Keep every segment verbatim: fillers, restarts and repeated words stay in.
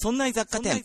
そんな雑貨店。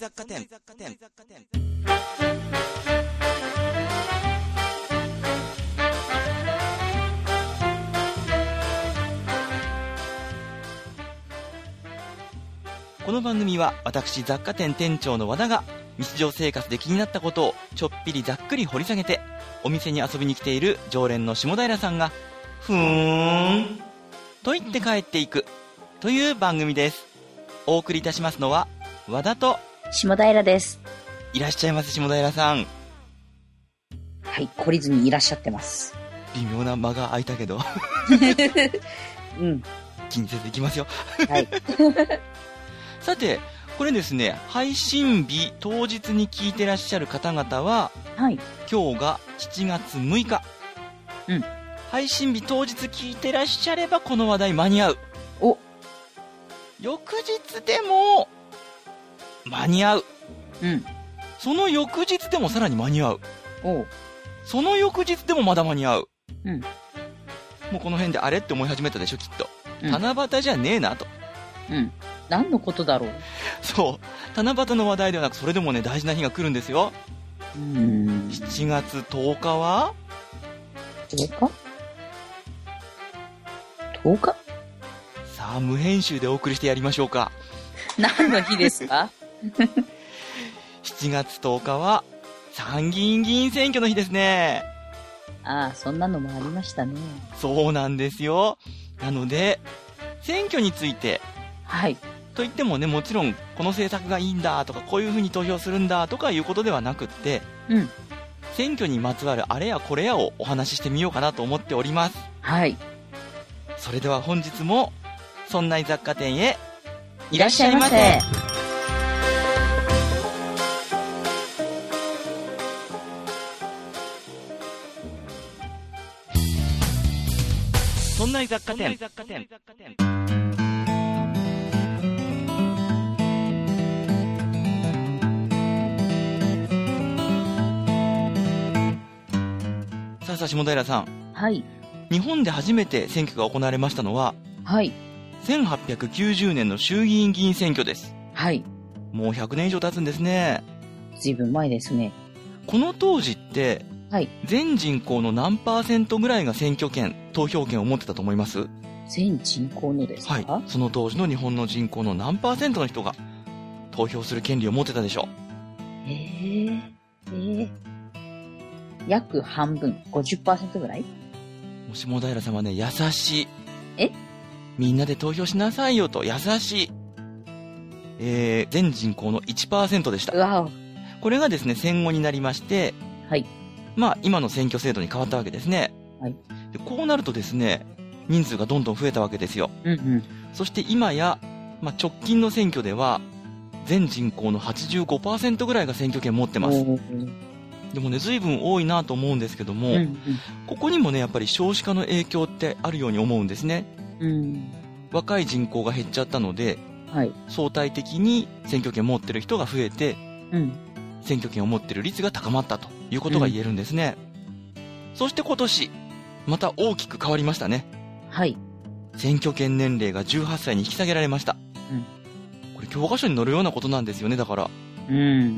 この番組は私雑貨店店長の和田が日常生活で気になったことをちょっぴりざっくり掘り下げて、お店に遊びに来ている常連の下平さんがふーんと言って帰っていくという番組です。お送りいたしますのは和田と下平です。 いらっしゃいます。下平さん。 はい、懲りずにいらっしゃってます。 微妙な間が空いたけどうん、 気にせずいきますよはいさて、これですね、配信日当日に聞いてらっしゃる方々は、 はい、 今日がしちがつむいか、 うん、 配信日当日聞いてらっしゃればこの話題間に合う。 お、 翌日でも間に合う。 うん、 その翌日でもさらに間に合う。 お、 その翌日でもまだ間に合う。 うん、 もうこの辺であれって思い始めたでしょ、きっと。 うん、 七夕じゃねえなと。 うん。何のことだろう。 そう、七夕の話題ではなく、それでもね、大事な日が来るんですよ。 うーん。 しちがつとおかはとおか ?とおか? さあ、無編集でお送りしてやりましょうか。 何の日ですかしちがつとおかは参議院議員選挙の日ですね。 ああ、そんなのもありましたね。 そうなんですよ。なので選挙について、 はいと言ってもね、もちろんこの政策がいいんだとか、こういう風に投票するんだとかいうことではなくって、 うん、 選挙にまつわるあれやこれやをお話ししてみようかなと思っております。 はい。 それでは本日もそんな雑貨店へいらっしゃいませ。 そんな雑貨店。さあさあ、下平さん。 はい。 日本で初めて選挙が行われましたのは、 はい。 せんはっぴゃくきゅうじゅうねんの衆議院議員選挙です。 はい。 もうひゃくねん以上経つんですね。 ずいぶん前ですね。 この当時って、 はい。 全人口の何パーセントぐらいが選挙権、投票権を持ってたと思います？ 全人口のですか？ はい。その当時の日本の人口の何パーセントの人が投票する権利を持ってたでしょう？ えー、えー、約半分、ごじゅっパーセント ぐらい？ 下平さんはね、優しい。 え？ みんなで投票しなさいよと、優しい。えー、全人口の いちパーセント でした。 うわお。 これがですね、戦後になりまして、 はい。 まあ、今の選挙制度に変わったわけですね。 はい。 で、こうなるとですね、人数がどんどん増えたわけですよ。 うんうん。 そして今や、まあ、直近の選挙では、全人口の はちじゅうごパーセント ぐらいが選挙権持ってます。でもね、随分多いなと思うんですけども、 うんうん、 ここにもね、やっぱり少子化の影響ってあるように思うんですね。 うん、 若い人口が減っちゃったので、 はい、 相対的に選挙権持ってる人が増えて、 うん、 選挙権を持ってる率が高まったということが言えるんですね。うん、そして今年、また大きく変わりましたね。 はい。 選挙権年齢がじゅうはっさいに引き下げられました。うん、これ教科書に載るようなことなんですよね、だから。 うん、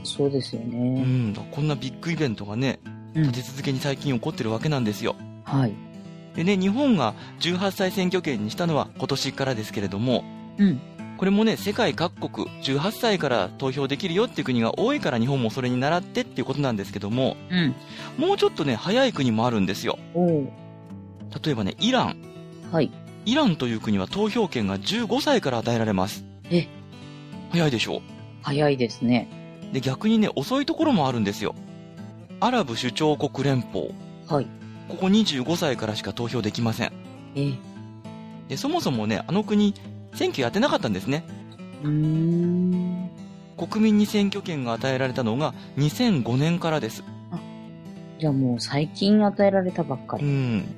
そうですよね。 うん、こんなビッグイベントがね、立て続けに最近起こってるわけなんですよ。 はい。 でね、日本がじゅうはっさい選挙権にしたのは今年からですけれども、 うん。 これもね、世界各国じゅうはっさいから投票できるよっていう国が多いから日本もそれに倣ってっていうことなんですけども、 うん。 もうちょっとね、早い国もあるんですよ。 おー。 例えばね、イラン。 はい。 イランという国は投票権がじゅうごさいから与えられます。 え。 早いでしょう。 早いですね。 で、逆にね、遅いところもあるんですよ。アラブ首長国連邦。 はい。 ここにじゅうごさいからしか投票できません。 え。 で、そもそもね、あの国、選挙やってなかったんですね。 うーん。 国民に選挙権が与えられたのがにせんごねんからです。 あ、じゃあもう最近与えられたばっかり。 うん。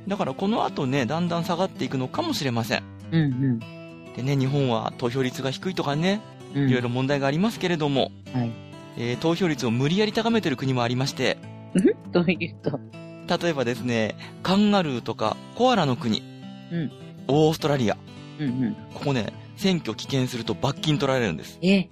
だからこの後ね、だんだん下がっていくのかもしれません。 うんうん。 でね、日本は投票率が低いとかね、 うん、 いろいろ問題がありますけれども、 はい。 えー、投票率を無理やり高めてる国もありまして、 どういうと？ 例えばですね、カンガルーとかコアラの国、 うん、 オーストラリア、 うんうん、 ここね、選挙棄権すると罰金取られるんです。 え、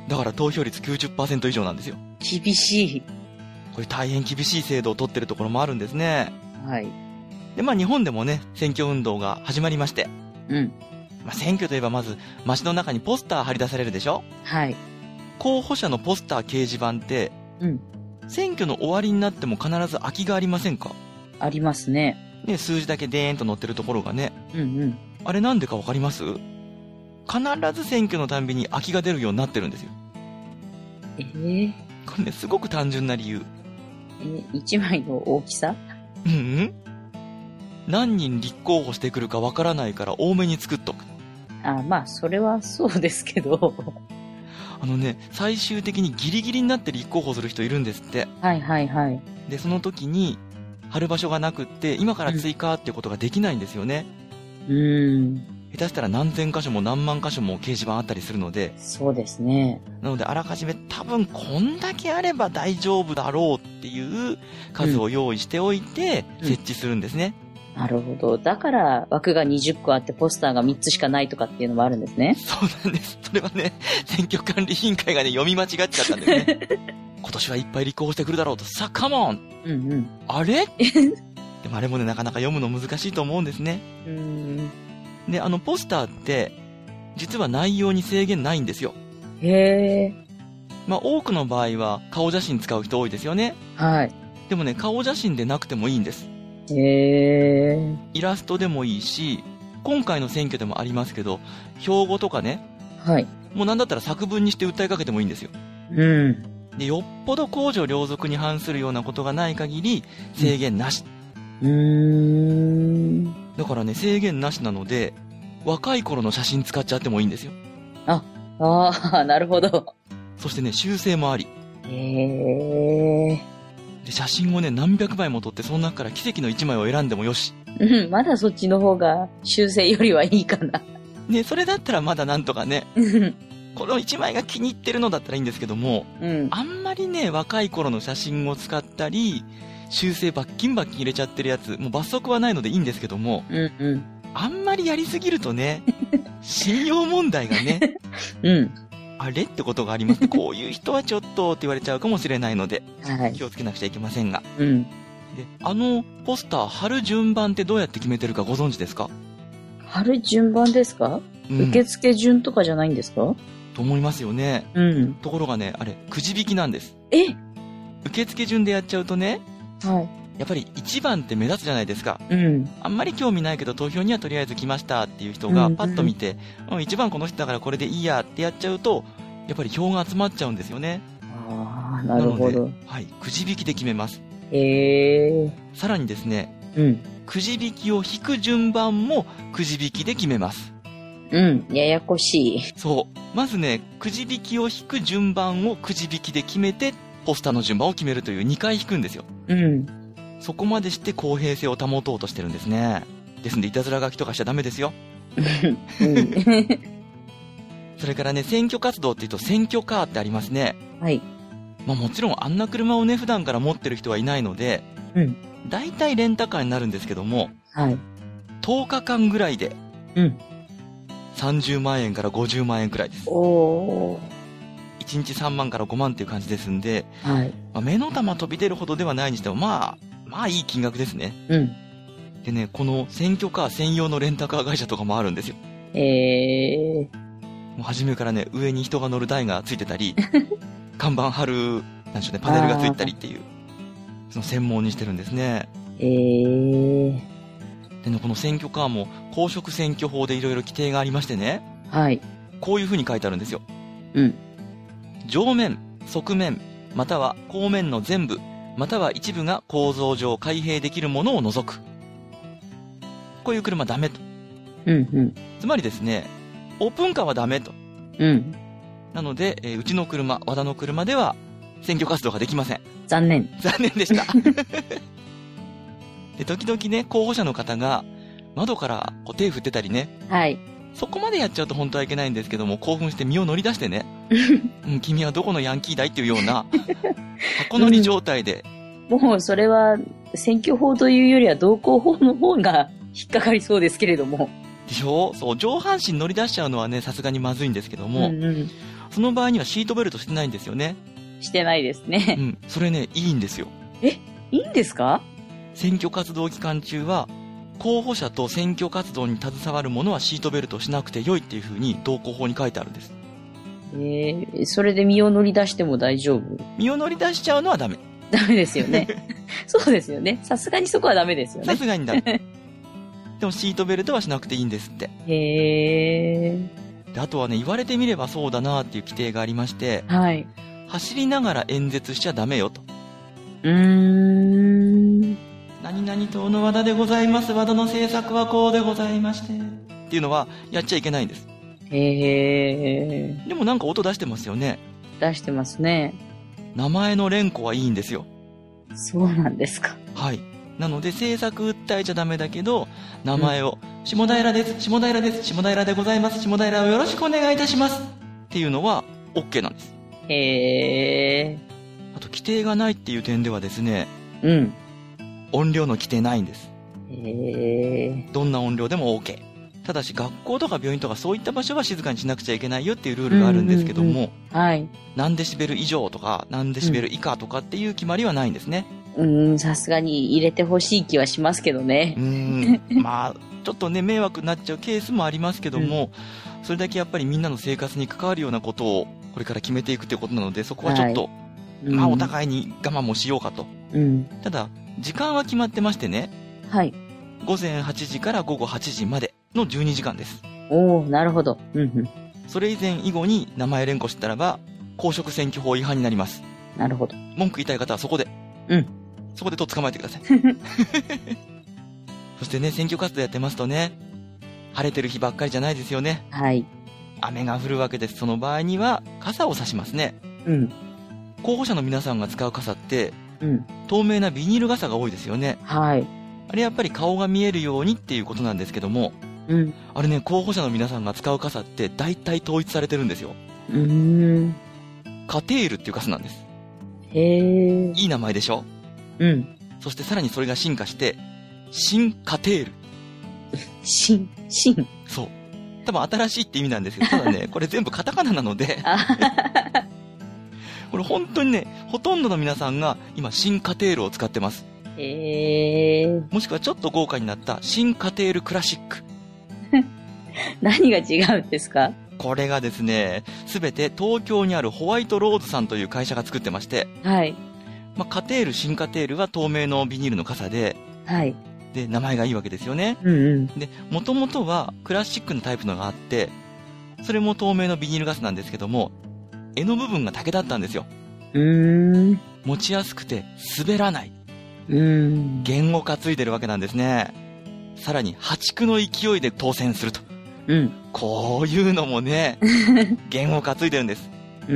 だから投票率 きゅうじゅっパーセント 以上なんですよ。 厳しい。 これ大変厳しい制度を取ってるところもあるんですね。 はい。 で、まあ日本でもね、選挙運動が始まりまして。 うん。 まあ選挙といえばまず、街の中にポスター貼り出されるでしょ？ はい。 候補者のポスター掲示板って、 うん。 選挙の終わりになっても必ず空きがありませんか？ ありますね。 ね、数字だけでーんと載ってるところがね。 うんうん。 あれなんでかわかります？必ず選挙のたんびに空きが出るようになってるんですよ。 えー、 これね、すごく単純な理由。 え、一枚の大きさ？ うんうん。何人立候補してくるかわからないから多めに作っとく。 あ、まあ、それはそうですけど。 あのね、最終的にギリギリになって立候補する人いるんですって。 はいはいはい。 で、その時に、貼る場所がなくって、今から追加っていうことができないんですよね。 うーん。 下手したら何千箇所も何万箇所も掲示板あったりするので。 そうですね。 なので、あらかじめ多分こんだけあれば大丈夫だろうっていう数を用意しておいて、設置するんですね。 うんうん、なるほど。だから枠がにじゅっこあってポスターがみっつしかないとかっていうのもあるんですね。 そうなんです。それはね、選挙管理委員会がね、読み間違っちゃったんですね。今年はいっぱい立候補してくるだろうと、さあ、カモン、 うんうん、 あれでもあれもね、なかなか読むの難しいと思うんですね。 うーん。 で、あの、ポスターって、実は内容に制限ないんですよ。 へー。 まあ、多くの場合は顔写真使う人多いですよね。 はい。 でもね、顔写真でなくてもいいんです。 へー。 イラストでもいいし、今回の選挙でもありますけど、標語とかね。 はい。 もうなんだったら作文にして訴えかけてもいいんですよ。 うん。 で、よっぽど公序良俗に反するようなことがない限り、制限なし。 うーん。 だからね、制限なしなので、若い頃の写真使っちゃってもいいんですよ。 あ、ああ、なるほど。 そしてね、修正もあり。 へえ。 で、写真をね、何百枚も撮って、その中から奇跡の一枚を選んでもよし。 うん、まだそっちの方が修正よりはいいかな。 ね、それだったらまだなんとかね、この一枚が気に入ってるのだったらいいんですけども、 うん、 あんまりね、若い頃の写真を使ったり、修正バッキンバッキン入れちゃってるやつ、もう罰則はないのでいいんですけども、 うんうん、 あんまりやりすぎるとね、信用問題がね、 うん、 あれってことがあります。こういう人はちょっとって言われちゃうかもしれないので、 はい、 気をつけなくちゃいけませんが。 うん、 で、あのポスター貼る順番ってどうやって決めてるかご存知ですか？ 貼る順番ですか？うん、受付順とかじゃないんですか？ と思いますよね。 うん。 ところがね、あれ、くじ引きなんです。 え？ 受付順でやっちゃうとね、 はい。 やっぱりいちばんって目立つじゃないですか。 うん。 あんまり興味ないけど投票にはとりあえず来ましたっていう人がパッと見て、うん、うん、いちばんこの人だからこれでいいやってやっちゃうと、やっぱり票が集まっちゃうんですよね。 ああ、なるほど。 はい、くじ引きで決めます。 へえ。 さらにですね、 うん。 くじ引きを引く順番もくじ引きで決めます。 うん、ややこしい。 そう。まずね、くじ引きを引く順番をくじ引きで決めて、ポスターの順番を決めるというにかい引くんですよ。 うん。 そこまでして公平性を保とうとしてるんですね。ですんで、いたずら書きとかしちゃダメですよ。うん、それからね、選挙活動って言うと選挙カーってありますね。 はい。 まあもちろんあんな車をね、普段から持ってる人はいないので、 うん。 大体レンタカーになるんですけども、 はい。 とおかかんぐらいで、 うん。 さんじゅうまんえんからごじゅうまんえんくらいです。 おー。 いちにちさんまんからごまんっていう感じですんで、 はい。 まあ、目の玉飛び出るほどではないにしても、まあ、まあいい金額ですね。 うん。 でね、この選挙カー専用のレンタカー会社とかもあるんですよ。 えー。 もう初めからね、上に人が乗る台がついてたり、看板貼る、なんでしょうね、パネルがついてたりっていう、その専門にしてるんですね。 えー。 でね、この選挙カーも公職選挙法でいろいろ規定がありましてね。 はい。 こういう風に書いてあるんですよ。 うん。 上面、側面、または後面の全部、または一部が構造上開閉できるものを除く。こういう車ダメと。 うんうん。 つまりですね、オープンカーはダメと。 うん。 なので、えー、うちの車、和田の車では選挙活動ができません。 残念。 残念でした。で、時々ね、候補者の方が窓からこう手振ってたりね。はい。そこまでやっちゃうと本当はいけないんですけども、興奮して身を乗り出してね、うん、君はどこのヤンキーだいっていうような箱乗り状態で、 うん、もうそれは選挙法というよりは道交法の方が引っかかりそうですけれども。 でしょ？そう、上半身乗り出しちゃうのはね、さすがにまずいんですけども、 うんうん、 その場合にはシートベルトしてないんですよね。 してないですね。 うん、それね、いいんですよ。 え、いいんですか？ 選挙活動期間中は、候補者と選挙活動に携わる者はシートベルトをしなくて良いっていう風に道交法に書いてあるんです。 えー、それで身を乗り出しても大丈夫？ 身を乗り出しちゃうのはダメ。 ダメですよね。そうですよね。さすがにそこはダメですよね。 さすがにダメ。でもシートベルトはしなくていいんですって。 へー。 で、あとはね、言われてみればそうだなっていう規定がありまして、 はい。 走りながら演説しちゃダメよと。 うーん。 何々党の和田でございます。和田の政策はこうでございまして。っていうのはやっちゃいけないんです。 へー。 でもなんか音出してますよね。 出してますね。 名前の連呼はいいんですよ。 そうなんですか。 はい。なので政策訴えちゃダメだけど、名前を、うん、下平です、下平です、下平でございます、下平をよろしくお願いいたします。っていうのは OK なんです。 へー。 あと規定がないっていう点ではですね、 うん。 音量の規定ないんです。 へー。 どんな音量でも OK。ただし学校とか病院とかそういった場所は静かにしなくちゃいけないよっていうルールがあるんですけども、うんうんうん、 はい。 何デシベル以上とか何デシベル以下とかっていう決まりはないんですね。 うーん、さすがに入れてほしい気はしますけどね。 うーん、まあちょっとね迷惑になっちゃうケースもありますけども、うん、それだけやっぱりみんなの生活に関わるようなことをこれから決めていくということなので、そこはちょっと、はい、まあお互いに我慢もしようかと。うん、ただ時間は決まってましてね。 はい。 ごぜんはちじからごごはちじまでのじゅうにじかんです。 おー、なるほど。うんうん。 それ以前以後に名前連呼したらば公職選挙法違反になります。 なるほど。 文句言いたい方はそこで。 うん。 そこでと捕まえてください。そしてね、選挙活動やってますとね、晴れてる日ばっかりじゃないですよね。 はい。 雨が降るわけです。その場合には傘を差しますね。うん。候補者の皆さんが使う傘って、うん、透明なビニール傘が多いですよね。はい。あれやっぱり顔が見えるようにっていうことなんですけども、うん。あれね、候補者の皆さんが使う傘って大体統一されてるんですよ。うーん。カテールっていう傘なんです。へー。いい名前でしょ？うん。そしてさらにそれが進化して、新カテール。 新、新。 そう。多分新しいって意味なんですよ。ただね、これ全部カタカナなので、これ本当にね、ほとんどの皆さんが今新カテールを使ってます。へー。もしくはちょっと豪華になった新カテールクラシック。 何が違うんですか？ これがですね、すべて東京にあるホワイトローズさんという会社が作ってまして、はい。まあ、カテール、新カテールは透明のビニールの傘で、はい。で、名前がいいわけですよね。うんうん。で、もともとはクラシックのタイプのがあって、それも透明のビニール傘なんですけども、柄の部分が竹だったんですよ。うーん。持ちやすくて滑らない。うーん。弦を担いでるわけなんですね。さらに破竹の勢いで当選すると。うん。こういうのもね、弦を担いでるんです。うん。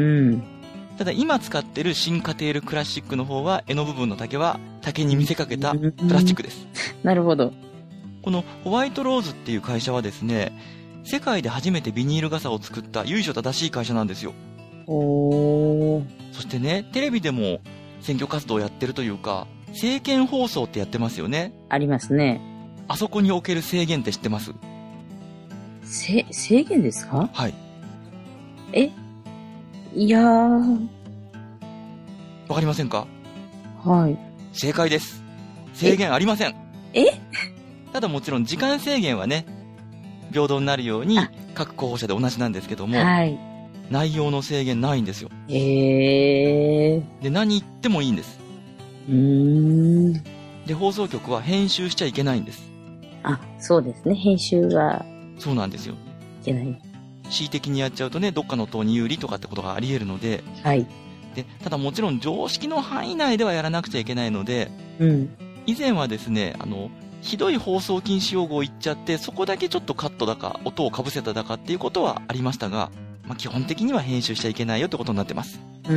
ただ今使ってる新カテールクラシックの方は、柄の部分の竹は竹に見せかけたプラスチックです。 なるほど。 このホワイトローズっていう会社はですね、世界で初めてビニール傘を作った由緒正しい会社なんですよ。おー。そしてね、テレビでも選挙活動をやってるというか、政見放送ってやってますよね。 ありますね。 あそこにおける制限って知ってます？ せ、制限ですか？ はい。 えいやー。 わかりませんか？ はい。 正解です。制限ありません。 え？ ただもちろん時間制限はね、平等になるように各候補者で同じなんですけども、はい。内容の制限ないんですよ。へー。で、何言ってもいいんです。うーん。で、放送局は編集しちゃいけないんです。 あ、そうですね。編集は。 そうなんですよ。 いけない。 恣意的にやっちゃうとね、どっかの党に有利とかってことがあり得るので、はい。で、ただもちろん常識の範囲内ではやらなくちゃいけないので、うん。以前はですね、あの、ひどい放送禁止用語を言っちゃって、そこだけちょっとカットだか、音をかぶせただかっていうことはありましたが、まあ、基本的には編集しちゃいけないよってことになってます。うん。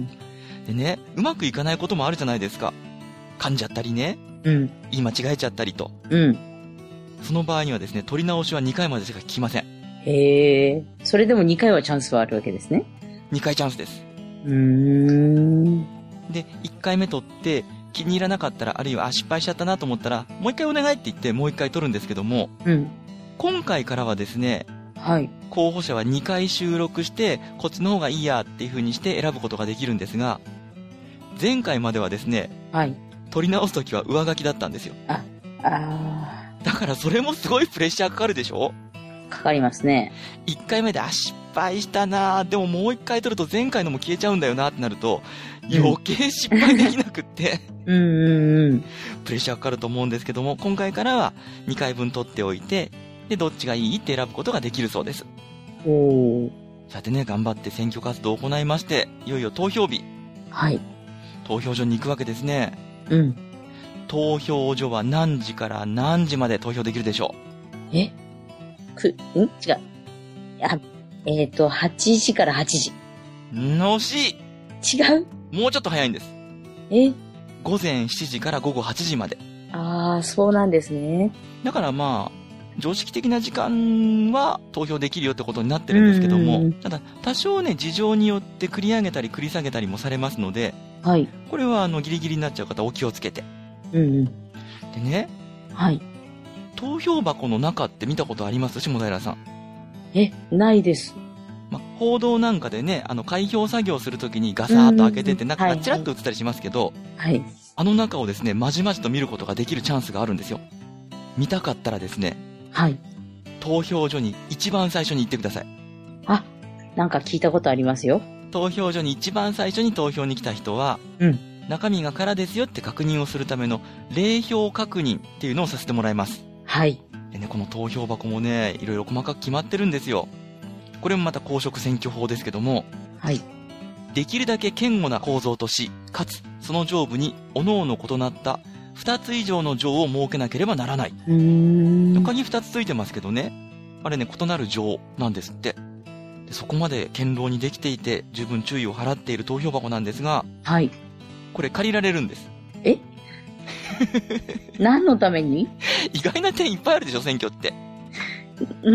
でね、うまくいかないこともあるじゃないですか。噛んじゃったりね。うん。言い間違えちゃったりと。うん。その場合にはですね、取り直しはにかいまでしか聞きません。 へえ。それでもにかいはチャンスはあるわけですね。 にかいチャンスです。 うーん。 で、いっかいめ取って気に入らなかったら、あるいはあ失敗しちゃったなと思ったら、もういっかいお願いって言ってもういっかい取るんですけども、うん。 今回からはですね、 はい。 候補者はにかい収録して、こっちの方がいいやっていう風にして選ぶことができるんですが、前回まではですね、 はい。 取り直すときは上書きだったんですよ。 あ、あだからそれもすごいプレッシャーかかるでしょ？ ー、かかりますね。 いっかいめで、あ、失敗したなぁ、でももういっかい取ると前回のも消えちゃうんだよなってなると、余計失敗できなくって、 うんうんうん。 プレッシャーかかると思うんですけども、今回からはにかいぶん取っておいて、で、どっちがいいって選ぶことができるそうです。 おー。 さてね、頑張って選挙活動を行いまして、いよいよ投票日。 はい。 投票所に行くわけですね。 うん。 投票所は何時から何時まで投票できるでしょえく、ん違う。あ、えっと、はちじからはちじ。 う？惜しい。 違う？ もうちょっと早いんです。 え午前しちじから午後はちじまで。 あー、そうなんですね。 だからまあ、常識的な時間は投票できるよってことになってるんですけども、ただ多少ね、事情によって繰り上げたり繰り下げたりもされますので、 はい。 これはあのギリギリになっちゃう方お気をつけて。 うんうん。 でね、 はい。 投票箱の中って見たことあります？下平さん。 え、ないです。 ま、報道なんかでね、あの開票作業するときにガサーッと開けてて中がチラッと映ったりしますけど、 はい。 あの中をですね、まじまじと見ることができるチャンスがあるんですよ。見たかったらですね、 はい。 投票所に一番最初に行ってください。 あ、なんか聞いたことありますよ。 投票所に一番最初に投票に来た人は、 うん。 中身が空ですよって確認をするための例票確認っていうのをさせてもらいます。 はい。 でね、この投票箱もね、いろいろ細かく決まってるんですよ。これもまた公職選挙法ですけども、 はい。 できるだけ堅固な構造とし、かつその上部に各々異なったふたつ以上の錠を設けなければならない。 うーん。 他にふたつついてますけどね、あれね、異なる錠なんですって。でそこまで堅牢にできていて十分注意を払っている投票箱なんですが、 はい。 これ借りられるんです。 え何のために？ 意外な点いっぱいあるでしょ、選挙って。 うん。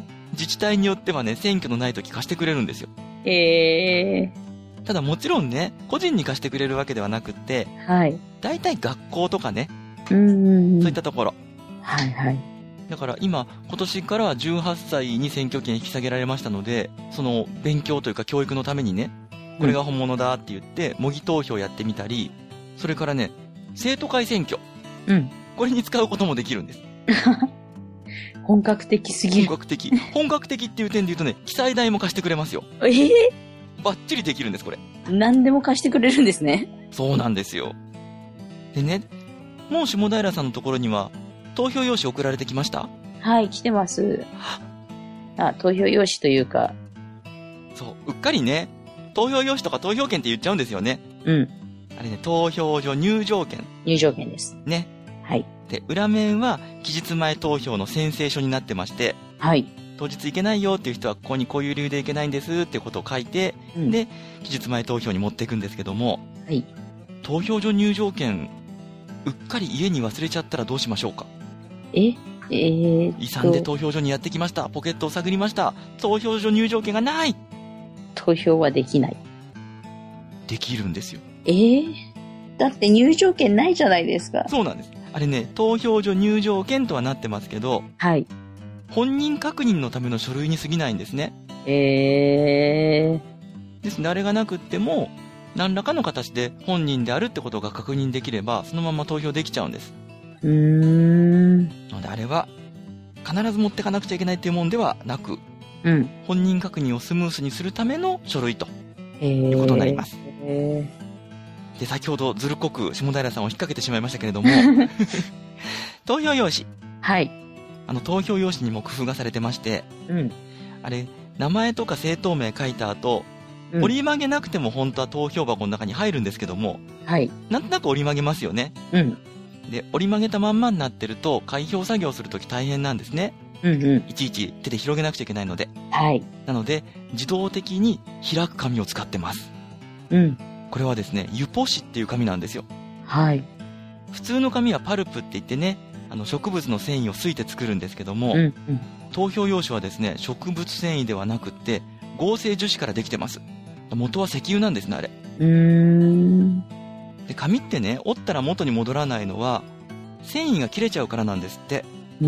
自治体によってはね、選挙のない時貸してくれるんですよ。 えー。 ただもちろんね、個人に貸してくれるわけではなくって、 はい。 大体学校とかね、 うんうんうん。 そういったところ。 はいはい。 だから今、今年からはじゅうはっさいに選挙権引き下げられましたので、その勉強というか教育のためにね、これが本物だって言って、模擬投票やってみたり、それからね、生徒会選挙。 うん。 これに使うこともできるんです。 本格的すぎる。 本格的。本格的っていう点で言うとね、記載代も貸してくれますよ。 えー、 バッチリできるんです、これ。 何でも貸してくれるんですね。 そうなんですよ。でね、もう下平さんのところには、投票用紙送られてきました？ はい、来てます。あ、投票用紙というか。 そう、うっかりね、投票用紙とか投票券って言っちゃうんですよね。 うん。 あれね、投票所入場券。 入場券です。 ね。 はい。 で、裏面は期日前投票の宣誓書になってまして、 はい。 当日行けないよっていう人はここにこういう理由で行けないんですってことを書いて、うん、で、期日前投票に持っていくんですけども、 はい。 投票所入場券、うっかり家に忘れちゃったらどうしましょうか？ ええー、 遺産で投票所にやってきました。ポケットを探りました。投票所入場券がない。 投票はできない。 できるんですよ。 えー、だって入場券ないじゃないですか。 そうなんです。あれね、投票所入場券とはなってますけど、 はい。 本人確認のための書類に過ぎないんですね。 えー。ですね、あれがなくっても、何らかの形で本人であるってことが確認できれば、そのまま投票できちゃうんです。 うーん。 なのであれは、必ず持ってかなくちゃいけないっていうもんではなく、 うん。 本人確認をスムースにするための書類と、 えー、 いうことになります。 えー、で、先ほどずるっこく下平さんを引っ掛けてしまいましたけれども、投票用紙。 はい。 あの、投票用紙にも工夫がされてまして、 うん。 あれ、名前とか政党名書いた後、うん、折り曲げなくても本当は投票箱の中に入るんですけども、 はい。 なんとなく折り曲げますよね。 うん。 で、折り曲げたまんまになってると、開票作業するとき大変なんですね。 うんうん。 いちいち手で広げなくちゃいけないので。 はい。 なので、自動的に開く紙を使ってます。 うん。 これはですね、ユポ紙っていう紙なんですよ。 はい。 普通の紙はパルプって言ってね、あの植物の繊維をすいて作るんですけども、 うんうん、 投票用紙はですね、植物繊維ではなくって、合成樹脂からできてます。元は石油なんですね、あれ。 うーん。 で、紙ってね、折ったら元に戻らないのは、繊維が切れちゃうからなんですって。 うん、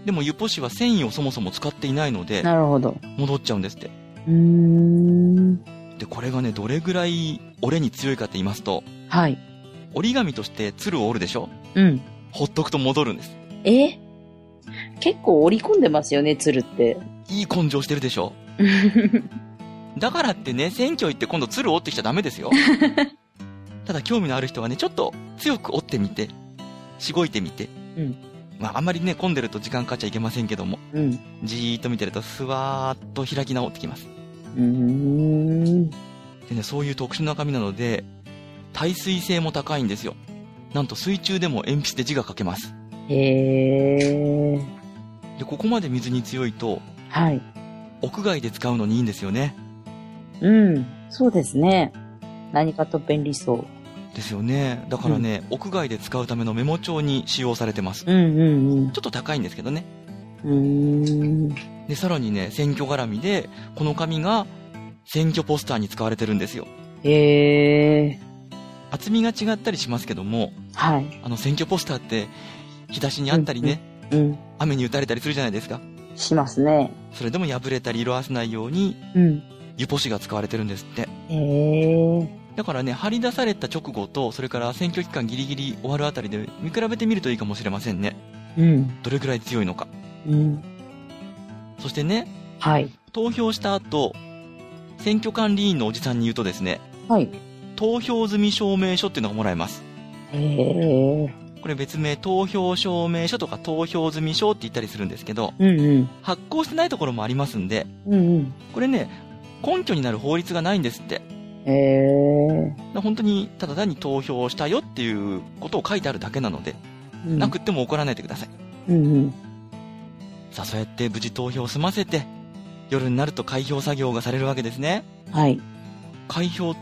でもユポ氏は繊維をそもそも使っていないので、 なるほど。 戻っちゃうんですって。 うーん。 で、これがね、どれぐらい折れに強いかって言いますと、 はい。 折り紙として鶴を折るでしょ？ うん。 ほっとくと戻るんです。 え？結構折り込んでますよね、鶴って。 いい根性してるでしょ？だからってね、選挙行って今度鶴折ってきちゃダメですよ。ただ興味のある人はね、ちょっと強く折ってみて、しごいてみて。 うん。 まあ、あんまりね、混んでると時間かかっちゃいけませんけども。 うん。 じーっと見てると、スワーっと開き直ってきます。 うーん。 でね、そういう特殊な紙なので、耐水性も高いんですよ。なんと水中でも鉛筆で字が書けます。 へー。 で、ここまで水に強いと、 はい。 屋外で使うのにいいんですよね。 うん。そうですね。何かと便利そう。 ですよね。だからね、うん、屋外で使うためのメモ帳に使用されてます。 うんうんうん。 ちょっと高いんですけどね。 うーん。 で、さらにね、選挙絡みで、この紙が選挙ポスターに使われてるんですよ。 へー。 厚みが違ったりしますけども、 はい。 あの選挙ポスターって日差しにあったりね、 うん、うん、 雨に打たれたりするじゃないですか。 しますね。 それでも破れたり色あせないように、 うん。 ユポ紙が使われてるんですって。 へー。 だからね、貼り出された直後と、それから選挙期間ギリギリ終わるあたりで見比べてみるといいかもしれませんね。 うん。 どれくらい強いのか。 うん。 そしてね、 はい。 投票した後、選挙管理員のおじさんに言うとですね、 はい。 投票済み証明書っていうのがもらえます。 へー。 これ別名投票証明書とか投票済み証って言ったりするんですけど、 うんうん。 発行してないところもありますんで、 うんうん。これね、根拠になる法律がないんですって。 へー。 本当にただ単に投票したよっていうことを書いてあるだけなので、うん、なくっても怒らないでください。 うんうん。 さあ、そうやって無事投票を済ませて、夜になると開票作業がされるわけですね。 はい。 開票って、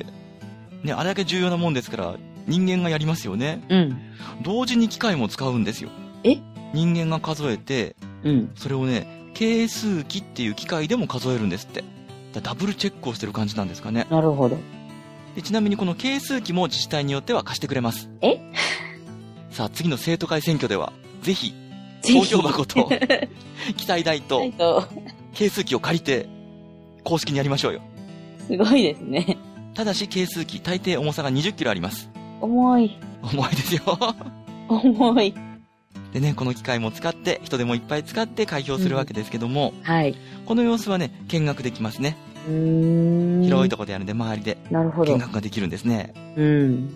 ね、あれだけ重要なもんですから、人間がやりますよね。 うん。 同時に機械も使うんですよ。 え？ 人間が数えて、 うん。 それをね、計数機っていう機械でも数えるんですって。ダブルチェックをしてる感じなんですかね。 なるほど。 で、ちなみにこの計数機も自治体によっては貸してくれます。 え？ さあ、次の生徒会選挙では、ぜひ、投票箱と、記載台と、計数機を借りて、公式にやりましょうよ。 すごいですね。 ただし、計数機、大抵重さがにじゅっキロあります。 重い。 重いですよ。 重い。 でね、この機械も使って、人手もいっぱい使って開票するわけですけども、 うん、はい。 この様子はね、見学できますね。 うーん。 広いところでやるんで、周りで。 なるほど。 見学ができるんですね。 うん。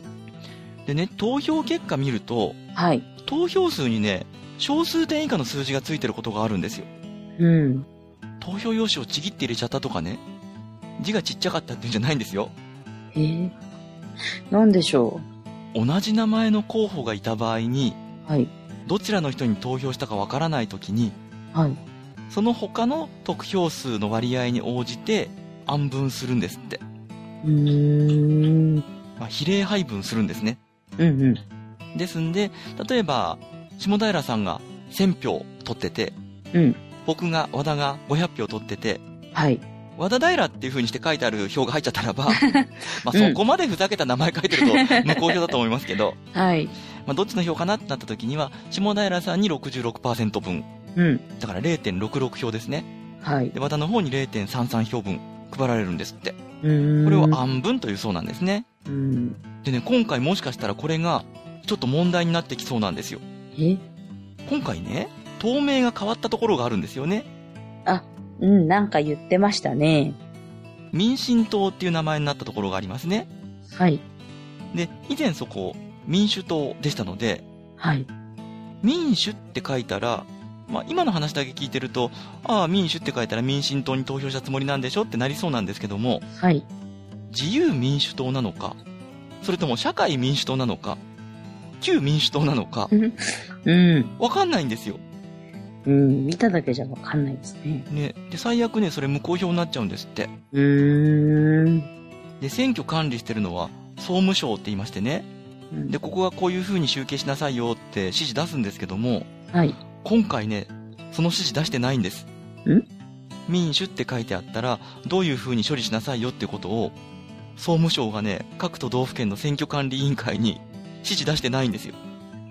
でね、投票結果見ると、 はい。 投票数にね、小数点以下の数字がついてることがあるんですよ。 うん。 投票用紙をちぎって入れちゃったとかね、字がちっちゃかったっていうんじゃないんですよ。 えー、なんでしょう。同じ名前の候補がいた場合に、 はい。 どちらの人に投票したかわからないときに、 はい。 その他の得票数の割合に応じて暗分するんですって。 うーん。 まあ、比例配分するんですね。 うんうん。 ですんで、例えば、下平さんがせん票取ってて、 うん。 僕が、和田がごひゃく票取ってて、 はい。 和田平っていう風にして書いてある票が入っちゃったらば、まあそこまでふざけた名前書いてると無効票だと思いますけど、 はい。 まあどっちの票かなってなった時には、下平さんに ろくじゅうろくパーセント 分。 うん。 だから れいてんろくろく 票ですね。 はい。 で、和田の方に れいてんさんさん 票分配られるんですって。 うーん。 これを暗分というそうなんですね。 うん。 でね、今回もしかしたらこれがちょっと問題になってきそうなんですよ。 え？ 今回ね、党名が変わったところがあるんですよね。 あ、うん、なんか言ってましたね。 民進党っていう名前になったところがありますね。 はい。 で、以前そこ、民主党でしたので、 はい。 民主って書いたら、まあ今の話だけ聞いてると、ああ、民主って書いたら民進党に投票したつもりなんでしょってなりそうなんですけども、 はい。 自由民主党なのか、それとも社会民主党なのか、旧民主党なのか、 うん。 わかんないんですよ。 うん、見ただけじゃわかんないですね。 ね。で、最悪ね、それ無効票になっちゃうんですって。 うーん。 で、選挙管理してるのは総務省って言いましてね。うん、で、ここがこういう風に集計しなさいよって指示出すんですけども、 はい。 今回ね、その指示出してないんです。 ん？ 民主って書いてあったら、どういう風に処理しなさいよってことを、総務省がね、各都道府県の選挙管理委員会に指示出してないんですよ。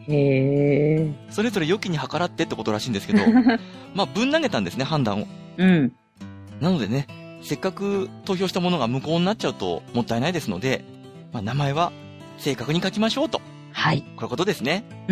へえ。 それぞれ良きに計らってってことらしいんですけど、まあ、ぶん投げたんですね、判断を。 うん。 なのでね、せっかく投票したものが無効になっちゃうともったいないですので、まあ、名前は正確に書きましょうと。 はい。 こういうことですね。 うん。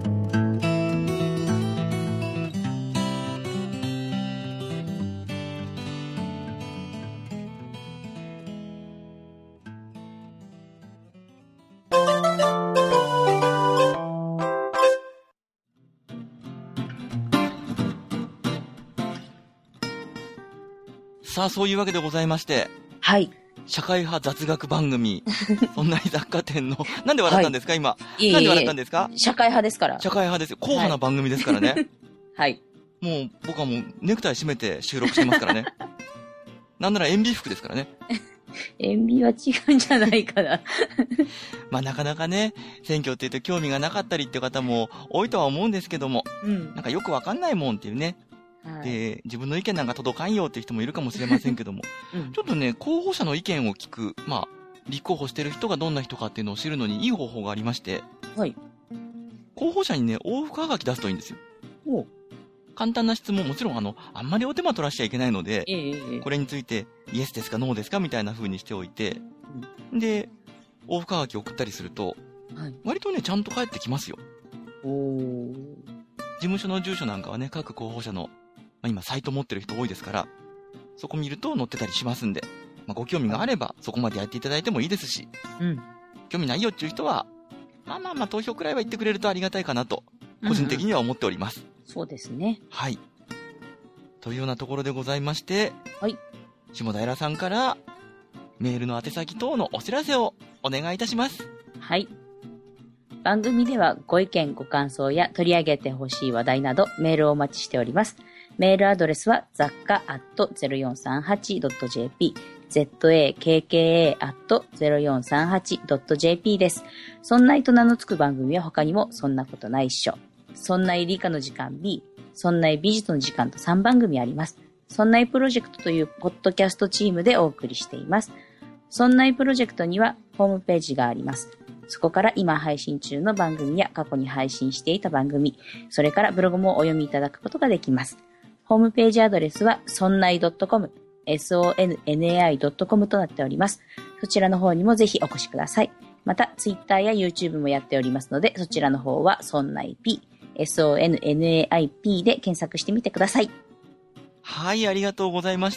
さあ、そういうわけでございまして。 はい。 社会派雑学番組、そんなに雑貨店の、なんで笑ったんですか、はい、今。 いえいえ。 なんで笑ったんですか？ 社会派ですから。 社会派ですよ。硬派な番組ですからね。 はい。 もう、僕はもう、ネクタイ締めて収録してますからね。なんなら塩ビ服ですからね。 塩ビは違うんじゃないかな。 まあ、なかなかね、選挙って言うと興味がなかったりっていう方も多いとは思うんですけども、うん、なんかよくわかんないもんっていうね。はい、で、自分の意見なんか届かんよっていう人もいるかもしれませんけども、うん、ちょっとね、候補者の意見を聞く、まあ、立候補してる人がどんな人かっていうのを知るのにいい方法がありまして、はい。候補者にね、往復はがき出すといいんですよ。お簡単な質問、もちろんあの、あんまりお手間取らしちゃいけないので、えー、これについて、イエスですか、ノーですかみたいな風にしておいて、うん、で、往復はがき送ったりすると、はい、割とね、ちゃんと返ってきますよ。お事務所の住所なんかはね、各候補者のまあ、今サイト持ってる人多いですから、そこ見ると載ってたりしますんで、まあ、ご興味があればそこまでやっていただいてもいいですし、うん、興味ないよっていう人は、まあまあまあ投票くらいは言ってくれるとありがたいかなと、個人的には思っております。 うんうん、そうですね。 はい。というようなところでございまして、はい。下平さんからメールの宛先等のお知らせをお願いいたします。 はい。番組ではご意見ご感想や取り上げてほしい話題などメールをお待ちしております。メールアドレスは雑貨アットゼロよんさんはちドットジェーピー、ザッカアットゼロよんさんはちドットジェーピー です。そんないと名の付く番組は他にもそんなことないっしょ。そんない理科の時間 B、そんない美術の時間とさんばんぐみあります。そんないプロジェクトというポッドキャストチームでお送りしています。そんないプロジェクトにはホームページがあります。そこから今配信中の番組や過去に配信していた番組、それからブログもお読みいただくことができます。ホームページアドレスは ソンナイドットコム、ソンナイドットコム となっております。そちらの方にもぜひお越しください。また、ツイッターや YouTube もやっておりますので、そちらの方は ソンナイピー、ソンナイピー で検索してみてください。 はい、ありがとうございました。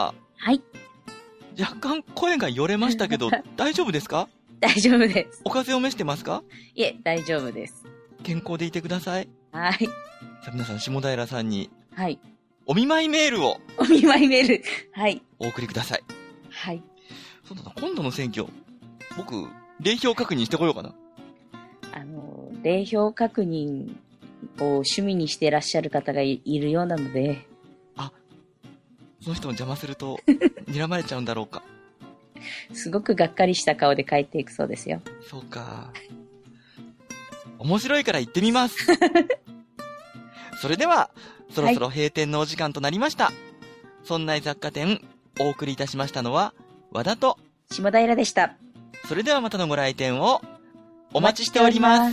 はい。 若干声がよれましたけど、大丈夫ですか？ 大丈夫です。 お風邪を召してますか？ いえ、大丈夫です。 健康でいてください。 はい。さあ皆さん、下平さんに。 はい。 お見舞いメールをお見舞いメールはい。 お送りください。 はい。 そうだな、今度の選挙、僕、礼票確認してこようかな。 あの、礼票確認を趣味にしていらっしゃる方が い, いるようなので。 あ、その人を邪魔すると、睨まれちゃうんだろうか。 すごくがっかりした顔で帰っていくそうですよ。 そうか。面白いから行ってみます。それでは、そろそろ閉店のお時間となりました。はい、そんな雑貨店、お送りいたしましたのは、和田と下平でした。 それではまたのご来店をお待ちしております。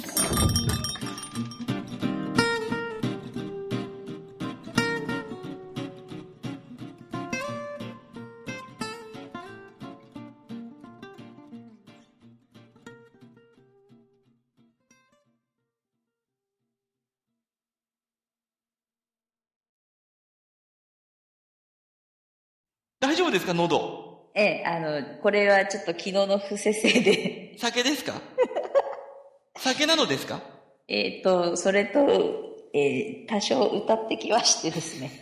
大丈夫ですか、喉。 ええ、あの、これはちょっと昨日の不摂生で。 酒ですか？酒なのですか？ えっと、それと、えー、多少歌ってきましてですね。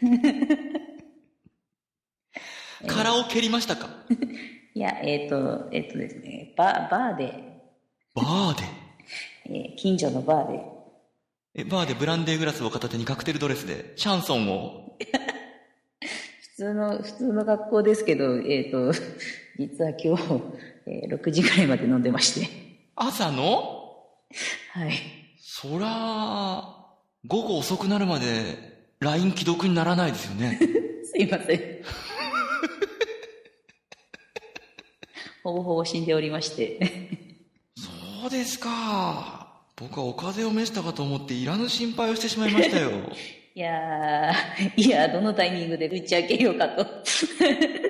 殻を蹴りましたか？ いや、えっと、えっとですね、バー、バーで。 バーで、 えー、近所のバーで。 え、バーでブランデーグラスを片手にカクテルドレスで、シャンソンを。 普通の、普通の学校ですけど、えっと、実は今日、えー、ろくじぐらいまで飲んでまして。 朝の？ はい。 そら、午後遅くなるまで ライン 既読にならないですよね。 すいません。ほぼほぼ死んでおりまして。 そうですか。 僕はお風邪を召したかと思っていらぬ心配をしてしまいましたよ。 いやー、いや、どのタイミングで打ち明けようかと。